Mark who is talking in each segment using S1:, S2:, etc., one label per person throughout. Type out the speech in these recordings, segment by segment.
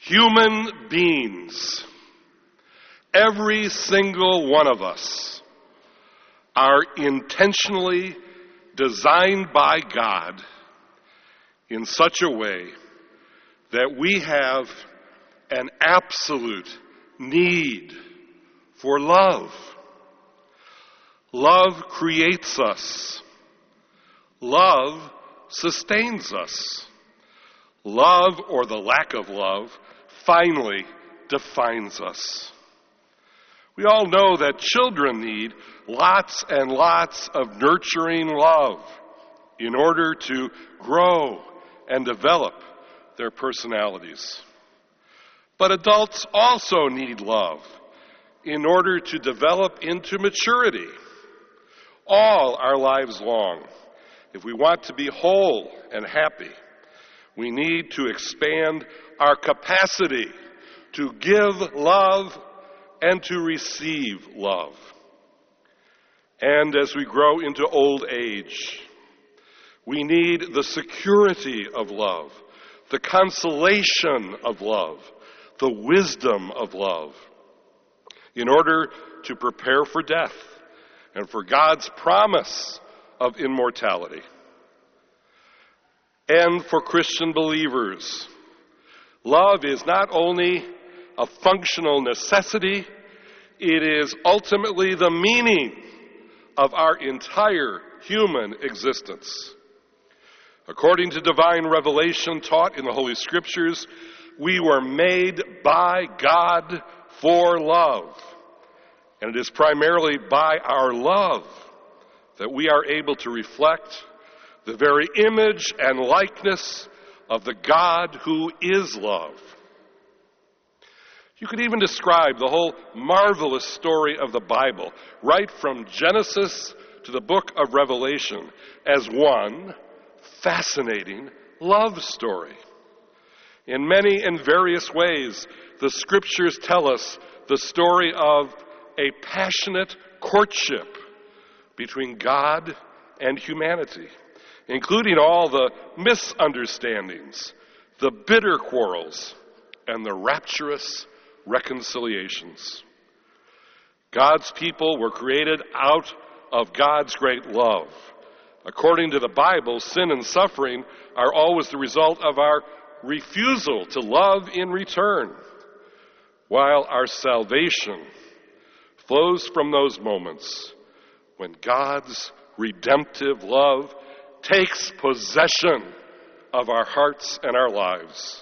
S1: Human beings, every single one of us, are intentionally designed by God in such a way that we have an absolute need for love. Love creates us. Love sustains us. Love, or the lack of love, finally defines us. We all know that children need lots and lots of nurturing love in order to grow and develop their personalities. But adults also need love in order to develop into maturity all our lives long. If we want to be whole and happy, we need to expand our capacity to give love and to receive love. And as we grow into old age, we need the security of love, the consolation of love, the wisdom of love, in order to prepare for death and for God's promise of immortality. And for Christian believers, love is not only a functional necessity, it is ultimately the meaning of our entire human existence. According to divine revelation taught in the Holy Scriptures, we were made by God for love. And it is primarily by our love that we are able to reflect the very image and likeness of the God who is love. You could even describe the whole marvelous story of the Bible, right from Genesis to the book of Revelation, as one fascinating love story. In many and various ways, the Scriptures tell us the story of a passionate courtship between God and humanity, including all the misunderstandings, the bitter quarrels, and the rapturous reconciliations. God's people were created out of God's great love. According to the Bible, sin and suffering are always the result of our refusal to love in return, while our salvation flows from those moments when God's redemptive love takes possession of our hearts and our lives.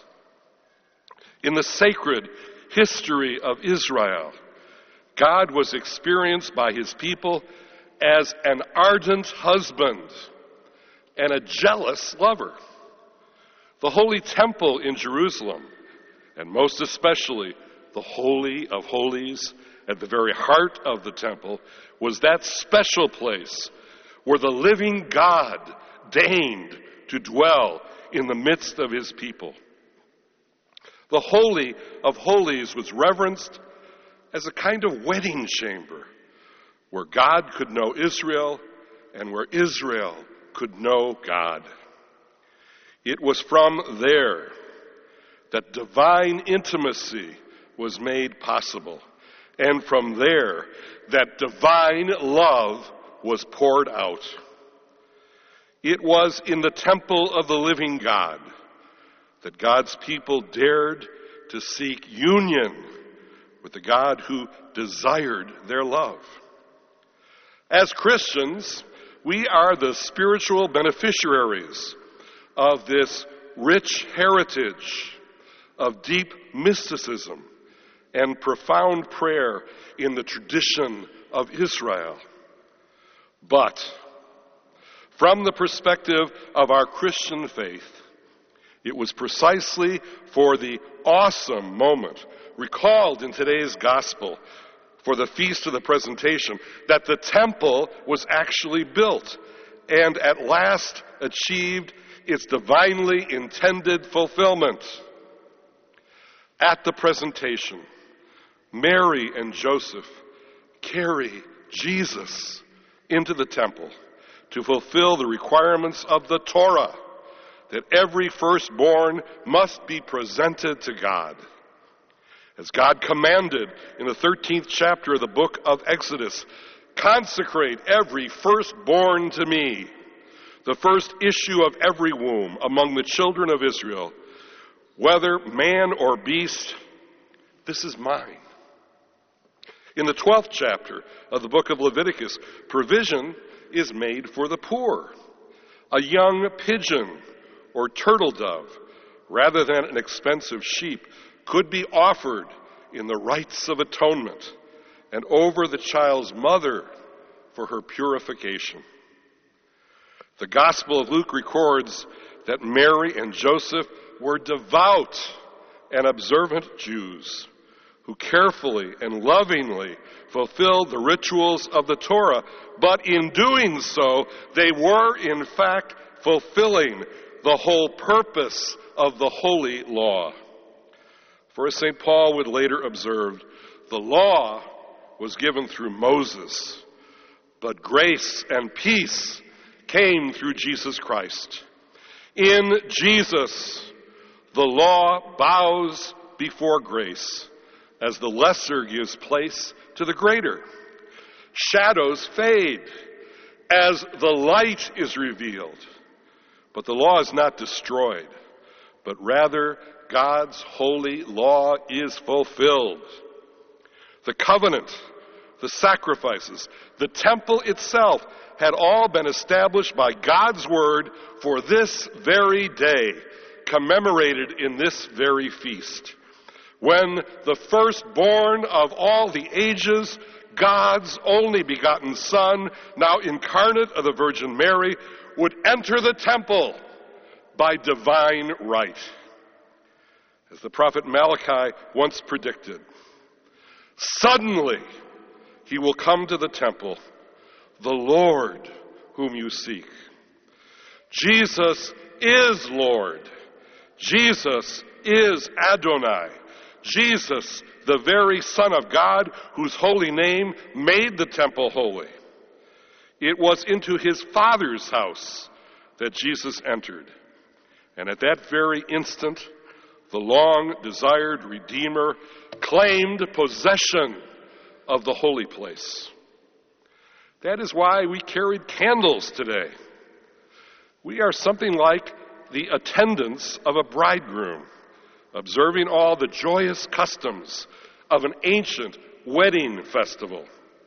S1: In the sacred history of Israel, God was experienced by his people as an ardent husband and a jealous lover. The Holy Temple in Jerusalem, and most especially the Holy of Holies at the very heart of the temple, was that special place where the living God deigned to dwell in the midst of his people. The Holy of Holies was reverenced as a kind of wedding chamber where God could know Israel and where Israel could know God. It was from there that divine intimacy was made possible, and from there that divine love was poured out. It was in the temple of the living God that God's people dared to seek union with the God who desired their love. As Christians, we are the spiritual beneficiaries of this rich heritage of deep mysticism and profound prayer in the tradition of Israel. But from the perspective of our Christian faith, it was precisely for the awesome moment recalled in today's gospel for the Feast of the Presentation that the temple was actually built and at last achieved its divinely intended fulfillment. At the presentation, Mary and Joseph carry Jesus into the temple to fulfill the requirements of the Torah, that every firstborn must be presented to God. As God commanded in the 13th chapter of the book of Exodus, consecrate every firstborn to me, the first issue of every womb among the children of Israel, whether man or beast, this is mine. In the 12th chapter of the book of Leviticus, provision is made for the poor. A young pigeon or turtle dove, rather than an expensive sheep, could be offered in the rites of atonement and over the child's mother for her purification. The Gospel of Luke records that Mary and Joseph were devout and observant Jews who carefully and lovingly fulfilled the rituals of the Torah, but in doing so, they were in fact fulfilling the whole purpose of the holy law. For as St. Paul would later observe, the law was given through Moses, but grace and peace came through Jesus Christ. In Jesus, the law bows before grace as the lesser gives place to the greater. Shadows fade as the light is revealed. But the law is not destroyed, but rather God's holy law is fulfilled. The covenant, the sacrifices, the temple itself had all been established by God's word for this very day, commemorated in this very feast, when the firstborn of all the ages, God's only begotten Son, now incarnate of the Virgin Mary, would enter the temple by divine right. As the prophet Malachi once predicted, suddenly he will come to the temple, the Lord whom you seek. Jesus is Lord. Jesus is Adonai. Jesus, the very Son of God, whose holy name made the temple holy. It was into his Father's house that Jesus entered. And at that very instant, the long-desired Redeemer claimed possession of the holy place. That is why we carried candles today. We are something like the attendants of a bridegroom, observing all the joyous customs of an ancient wedding festival.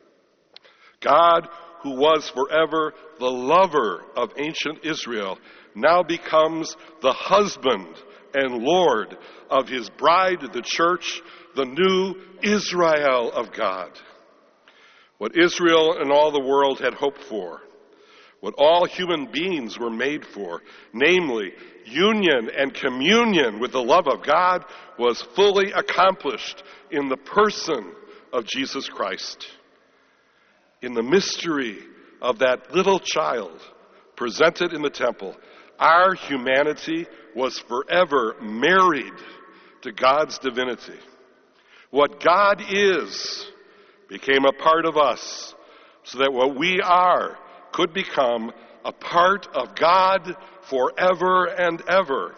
S1: God, who was forever the lover of ancient Israel, now becomes the husband and Lord of his bride, the church, the new Israel of God. What Israel and all the world had hoped for, what all human beings were made for, namely union and communion with the love of God, was fully accomplished in the person of Jesus Christ. In the mystery of that little child presented in the temple, our humanity was forever married to God's divinity. What God is became a part of us, so that what we are could become a part of God forever and ever.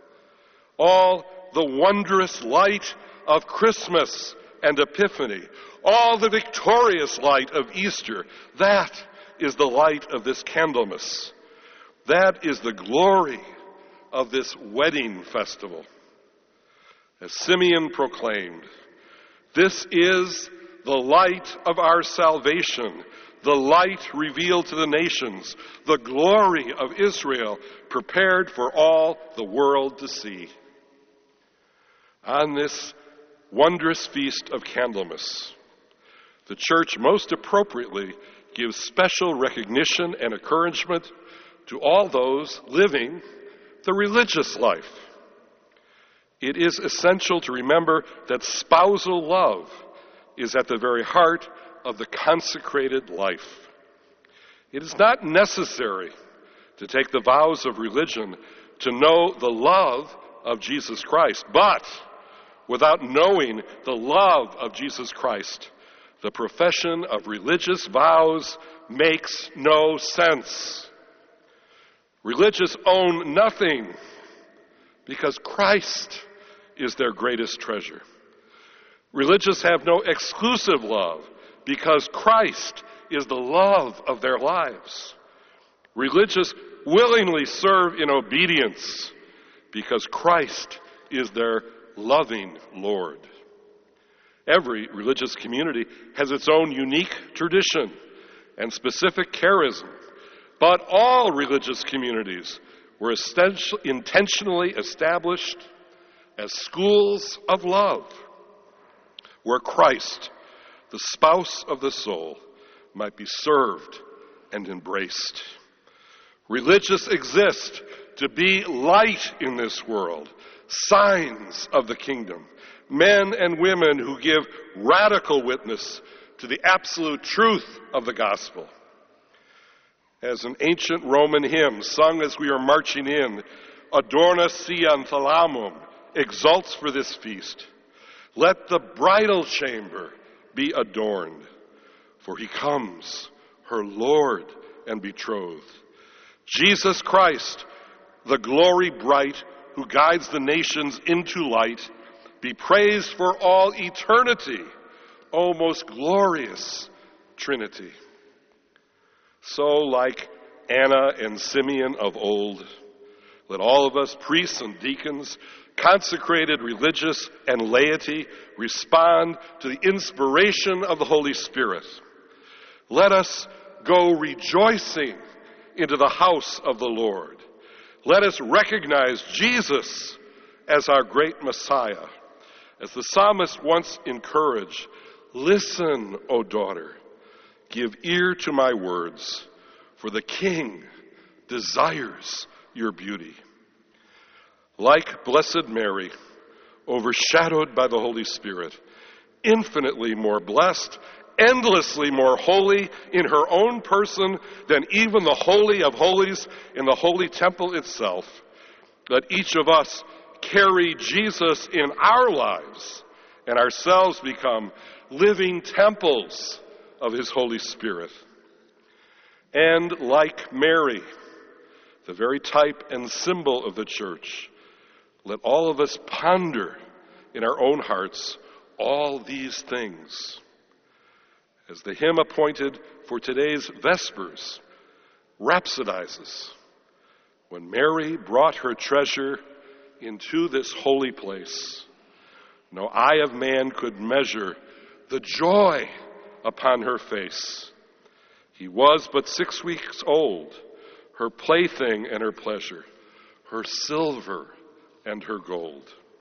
S1: All the wondrous light of Christmas and Epiphany, all the victorious light of Easter, that is the light of this Candlemas. That is the glory of this wedding festival. As Simeon proclaimed, this is the light of our salvation, the light revealed to the nations, the glory of Israel prepared for all the world to see. On this wondrous feast of Candlemas, the Church most appropriately gives special recognition and encouragement to all those living the religious life. It is essential to remember that spousal love is at the very heart of the consecrated life. It is not necessary to take the vows of religion to know the love of Jesus Christ, but without knowing the love of Jesus Christ, the profession of religious vows makes no sense. Religious own nothing because Christ is their greatest treasure. Religious have no exclusive love because Christ is the love of their lives. Religious willingly serve in obedience because Christ is their loving Lord. Every religious community has its own unique tradition and specific charism, but all religious communities were intentionally established as schools of love, where Christ, the spouse of the soul, might be served and embraced. Religious exist to be light in this world, signs of the kingdom, men and women who give radical witness to the absolute truth of the gospel. As an ancient Roman hymn sung as we are marching in, Adorna si anthalamum, exalts for this feast. Let the bridal chamber be adorned, for he comes, her Lord and betrothed. Jesus Christ, the glory bright, who guides the nations into light, be praised for all eternity, O most glorious Trinity. So, like Anna and Simeon of old, let all of us, priests and deacons, consecrated religious and laity, respond to the inspiration of the Holy Spirit. Let us go rejoicing into the house of the Lord. Let us recognize Jesus as our great Messiah. As the psalmist once encouraged, listen, O daughter, give ear to my words, for the King desires your beauty. Like Blessed Mary, overshadowed by the Holy Spirit, infinitely more blessed, endlessly more holy in her own person than even the Holy of Holies in the Holy Temple itself, let each of us carry Jesus in our lives and ourselves become living temples of his Holy Spirit. And like Mary, the very type and symbol of the church, let all of us ponder in our own hearts all these things. As the hymn appointed for today's Vespers rhapsodizes, when Mary brought her treasure into this holy place, no eye of man could measure the joy upon her face. He was but 6 weeks old, her plaything and her pleasure, her silver and her gold.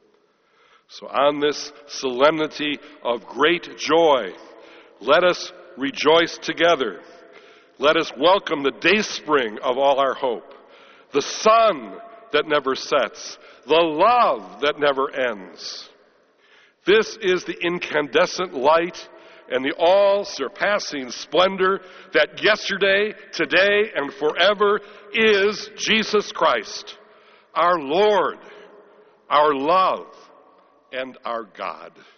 S1: So on this solemnity of great joy, let us rejoice together. Let us welcome the dayspring of all our hope, the sun that never sets, the love that never ends. This is the incandescent light and the all-surpassing splendor that yesterday, today, and forever is Jesus Christ, our Lord, our love, and our God.